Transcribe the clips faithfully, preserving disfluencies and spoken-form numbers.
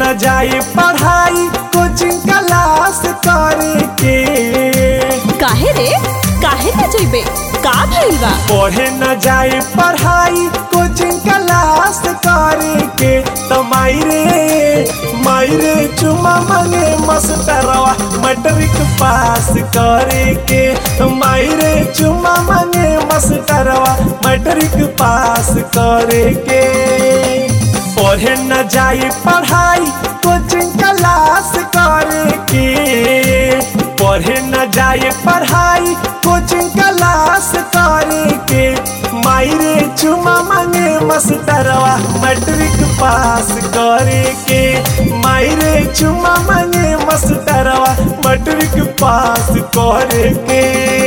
न जाए पढ़ाई कोचिंग क्लास करे के। काहे रे काहे न जइबे का भइल बा? पढ़े न जाए पढ़ाई कोचिंग क्लास करे के। तो मायरे मायरे चुमा मांगे मास्टरवा मैट्रिक पास करे के। तो मायरे चुमा मांगे मास्टरवा मैट्रिक पास करे के। पढ़े न जाए पढ़ाई कोचिंग क्लास करे के। पढ़े न जाए पढ़ाई कोचिंग क्लास करे के। मायरे चुमा मांगे मास्टरवा मैट्रिक पास करे के। मायरे चुमा मांगे मास्टरवा मैट्रिक पास करे के।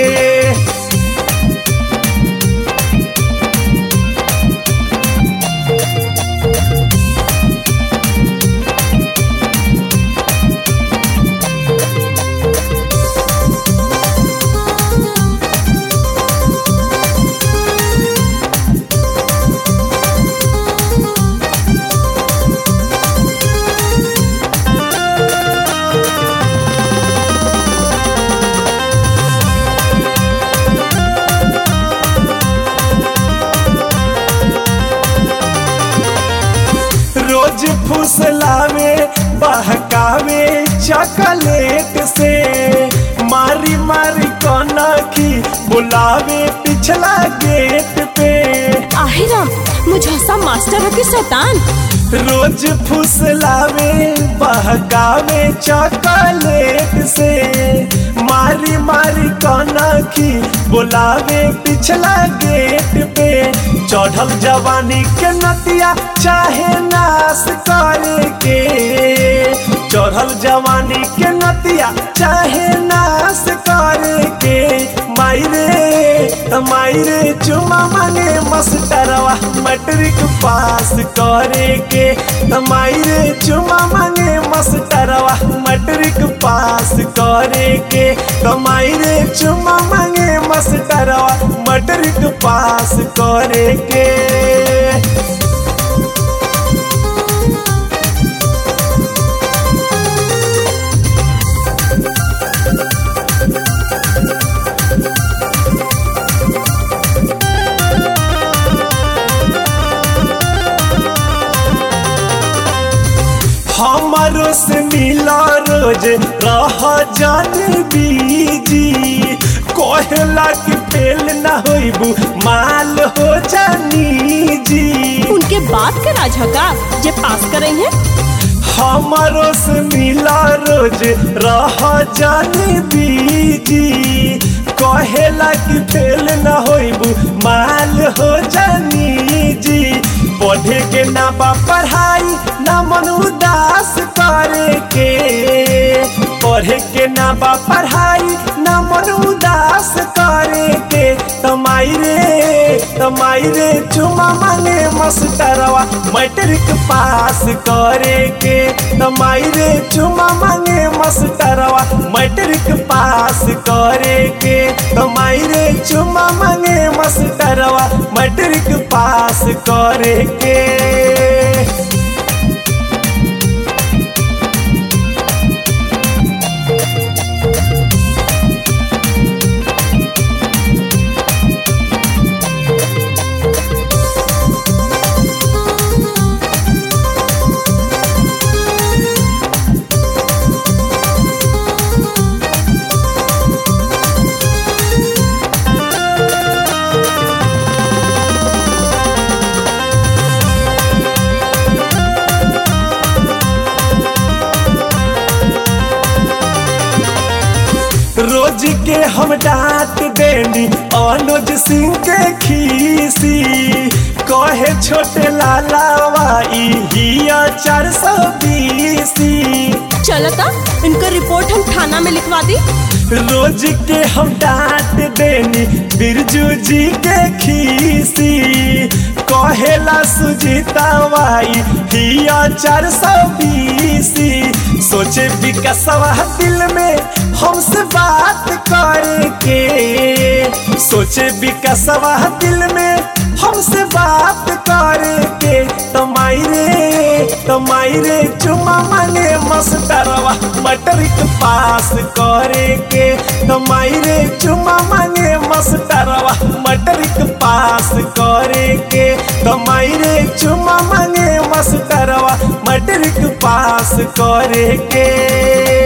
रोज फुसलावे बहकावे चॉकलेट से। मारी मारी कनखी बुलावे पिछला गेट पे। आहे राम मुझसा मास्टर के शैतान। रोज फुसलावे बहकावे चॉकलेट से। मारी मारी कनखी बुलावे पिछला गेट पे। चढ़ल जवानी के नतिया चाहे नाश करे के। चढ़ल जवानी के नतिया चाहे नाश करे के। मायरे मायरे चुमा मांगे मास्टरवा मैट्रिक पास करे के। मायरे चुमा मांगे मास्टरवा मैट्रिक पास करे के। मायरे चुमा मांगे मास्टरवा मैट्रिक पास करे के। हमारो से मिला रोज रह जानी बीजी। कोहला की फेल न होइबू माल हो जानी जी। उनके बात के राझका जे पास करे हैं। हमारो से मिला रोज रह जानी बीजी। कोहला की फेल न होइबू माल हो जानी जी। पढ़े के ना बा पढ़ाई ना मन उदास करे के। पढ़े के ना बा पढ़ाई ना मन उदास करे के। तमाइरे तमाइरे चुमा मांगे मास्टरवा मैट्रिक पास करे के। तमाइरे चुमा मांगे मास्टरवा मैट्रिक पास करे के। तमाइरे चुमा मांगे मास्टरवा मैट्रिक पास करे के। रोज के हम डांट देनी अनुज सिंह के खीसी। कहे छोटे लालावाई हिया चार सौ बीसी। चलता इनका रिपोर्ट हम थाना में लिखवा दी। रोज के हम डांट देनी बिरजू जी के खीसी। कहेला सुजीता वाई हिया चार सौ बीसी। सोचे विकसवा दिल में हमसे बात करे के। सोचे विकसवा दिल में हमसे बात करे के। तमाइरे तो मायरे चुमा मांगे मस्टरवा मैट्रिक पास करे के। तो मायरे चुमा मांगे मस्टरवा मैट्रिक पास करे के। तो मायरे चुमा मांगे मस्टरवा मैट्रिक पास करे के।